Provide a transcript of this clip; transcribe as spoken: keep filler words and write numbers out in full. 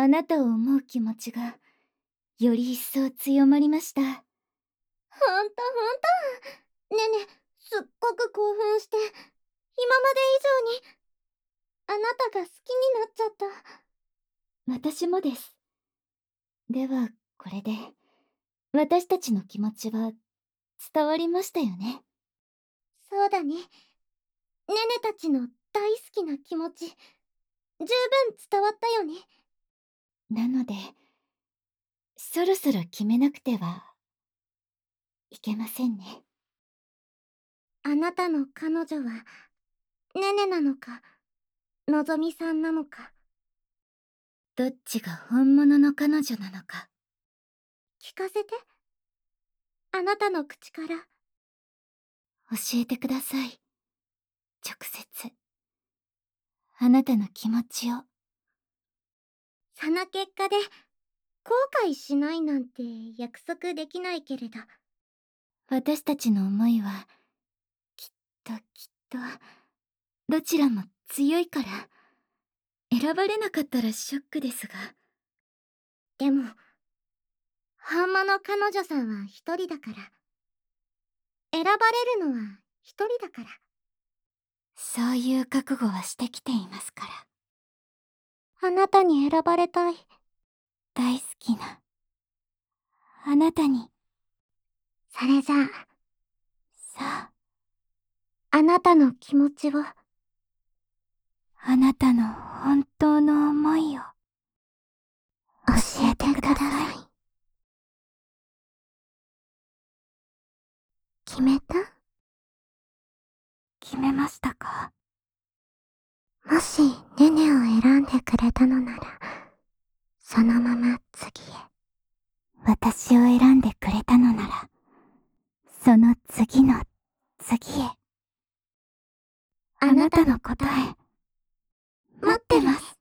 なたを思う気持ちがより一層強まりました。ほんとほんとねね、すっごく興奮して、今まで以上にあなたが好きになっちゃった。 私もです。ではこれで私たちの気持ちは伝わりましたよね。 そうだね。ねねたちの大好きな気持ち、十分伝わったよね。 なのでそろそろ決めなくてはいけませんね。 あなたの彼女はねねなのかのぞみさんなのか、 どっちが本物の彼女なのか聞かせて、あなたの口から。 教えてください。直接あなたの気持ちを。 その結果で後悔しないなんて約束できないけれど、 私たちの思いはきっときっとどちらも強いから、選ばれなかったらショックですが。 でも本物彼女さんは一人だから、選ばれるのは一人だから。 そういう覚悟はしてきていますから。 あなたに選ばれたい。 大好きなあなたに。 それじゃあ、 さあ、 あなたの気持ちを、 あなたの本当の思いを教えてください。決めた？ 決めましたか？ もしねねを選んでくれたのなら、そのまま次へ。 私を選んでくれたのなら、その次の次へ。あなたの答え、待ってます。